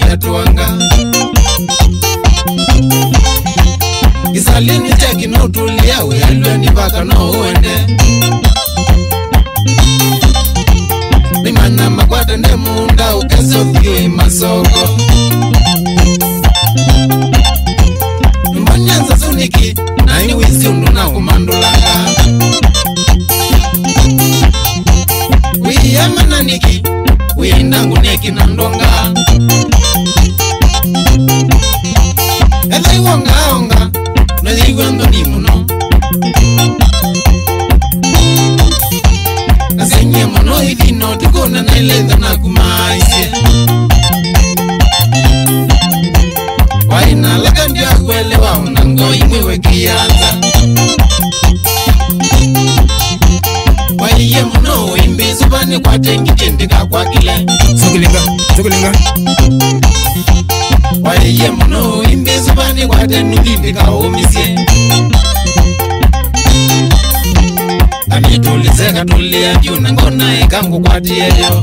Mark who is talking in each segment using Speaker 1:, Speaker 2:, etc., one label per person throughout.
Speaker 1: tuanga Gisalini cheki no tulia we alwe ni baka no uende Nimana makwata ne munda ukeso thiyo masoko Mbanyanza suniki na iwisi undu na kumandulanga Wiyama na niki Windangu neki na ndonga Eza iwonga onga Nezi iwendo ni muno Nasenye mono hivino tukuna na ileza na kumaise Waina laka ndia kuelewa unango imwewe kianza Waiye muno imbi subani kwa tengi chendika kwa kile
Speaker 2: Sokulinga
Speaker 1: Waiye muno imbi subani kwa tengi chendika umisie Kanitulizeka tulia juna ngona ikangu kwa tieleo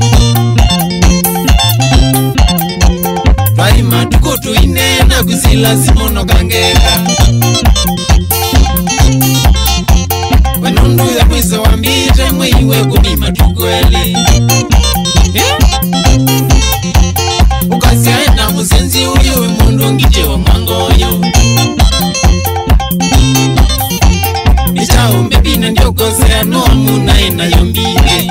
Speaker 1: Twaima tukutu inena kuzila simono kangeka Wenundu ya mwiso wa mbite mwiwe kunima tukweli Ukasi aina musenzi uyu mundu ngije wa mwangoyo Nishao mbebina njokosea no amuna ina yombige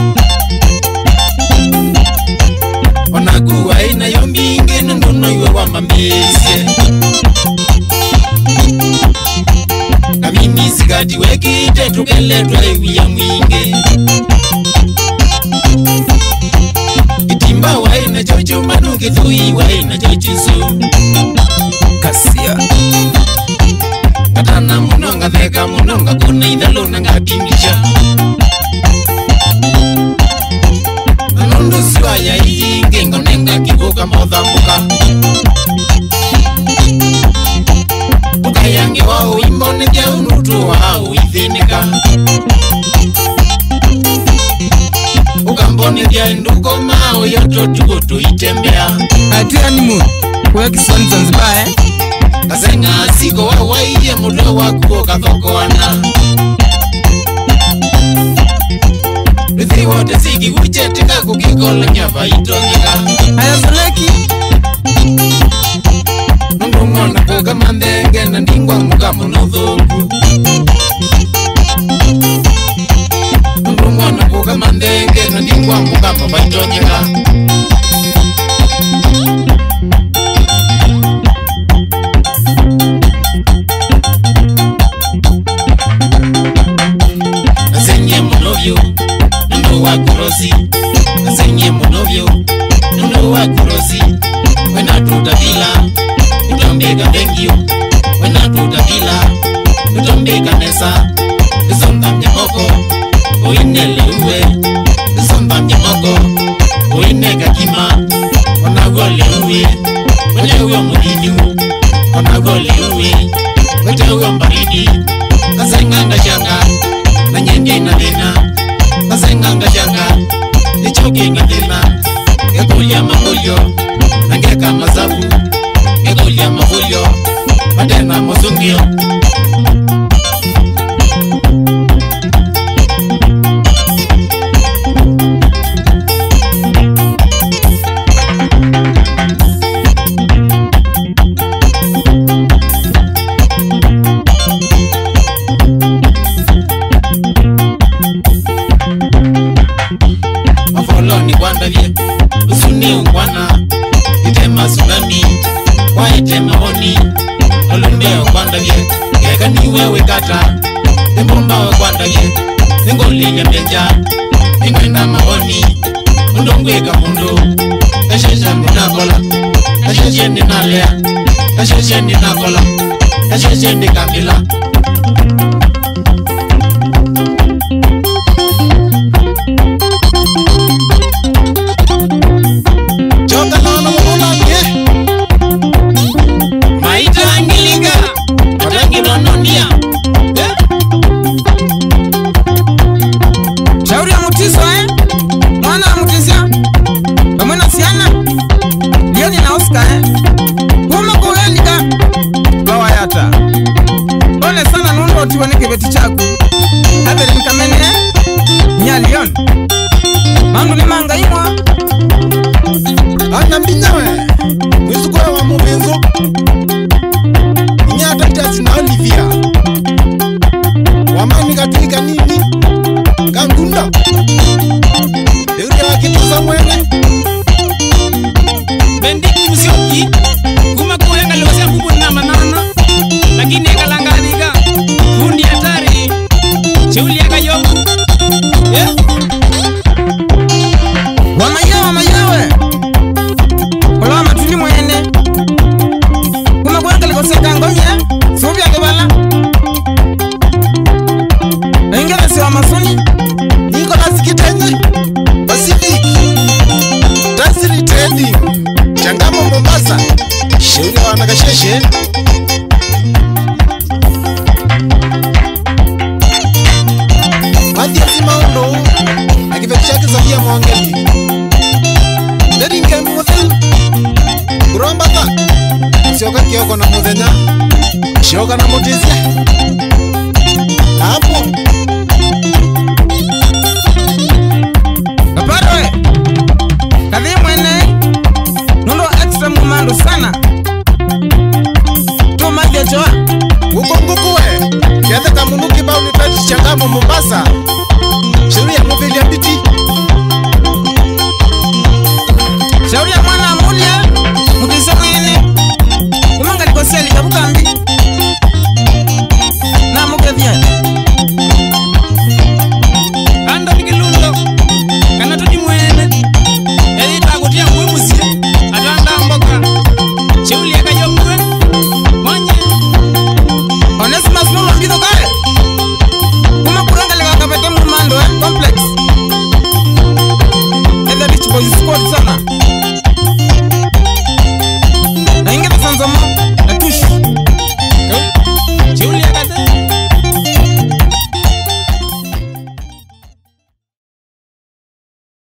Speaker 1: Onakuwa ina yombige nunduno yue wa mambese Kamimi sigati wekite tukeletwa iwi ya mwinge Itimba wa ina chochu manuki thui wa ina chochisu
Speaker 2: Kasia
Speaker 1: Katana munonga theka munonga kuna idhalona ngatingisha Nundu siwa ya iinge ngonenga kivuka mothambuka Ukayange wao imbone kia unutu wao ithinika Ukambone kia induko mao yoto tukutu itembea
Speaker 2: Atia nimu Kwa kiswani Zanzibar
Speaker 1: Kasenga siko wawaiye mudo wakuo kathokoana Rithi wote siki uchetika kukikola nyapa itongika
Speaker 2: Haya zoleki
Speaker 1: Nundu ngona kuka mandenge na ndingwa muka monothoku Nundu ngona kuka mandenge na ndingwa muka papa itongika Nasenye monovyo Nundu wa kurosi Nasenye monovyo Nundu wa kurosi Wena tutavila Utombeka bengyo Wena tutavila Utombeka nesa Isonda mnyamoko Oinele uwe Isonda mnyamoko Oineka kima Onagole uwe Wete uwe mulidiu Onagole uwe Wete uwe mbaridi Kasenganga shanga Nanyenge na dena Kasenganga shanga Nichoke nga dena Ngekulia mahulyo Nangeka mazabu Ngekulia mahulyo Madena mozungyo Mafoloni wandavye Usuni ungwana Itema tsunami Waitema honi Olundeo wandavye Keka ni wewe kata Nembomba wa wandavye Nengolile mbenja Nengwenda mahoni Undongweka mundo Kashesha ninakola Kashesha ninalea Kashesha ninakola Kashesha nikabila Choka nono muna ye Maita angilinga Watangi nono nia
Speaker 2: Shauri ya mutiso Mwana ya mutisia Pamwena siana Lioni na Oscar
Speaker 1: Ndinyawe mwizukura wa mubenzo Inyata tasi na Olivia Wamani katika nini Kangunda Euria wakituza mwene
Speaker 2: Bendiki Musioki kuma kuhenga lewasea bubu na manana lakini eka langadika fundi hatari cheuli eka yongu Wamayewe Ola matuli mwene kuma kuhenga lewasea kangomya subi ya kebala Engela siwa masoni
Speaker 1: Niko nasikitenye Pacific Tansiri Trading Changamo Mombasa Sheuri wa wanakasheshe Mathiasi Maundo Akifekishaki Sofia Mwangeli Dedinke Muthel Kurombata Sioka Kioko na Muthenya Shioka na Mutizia Hapo
Speaker 2: Kaparoe Kadhi mwene Nundo extra mumando sana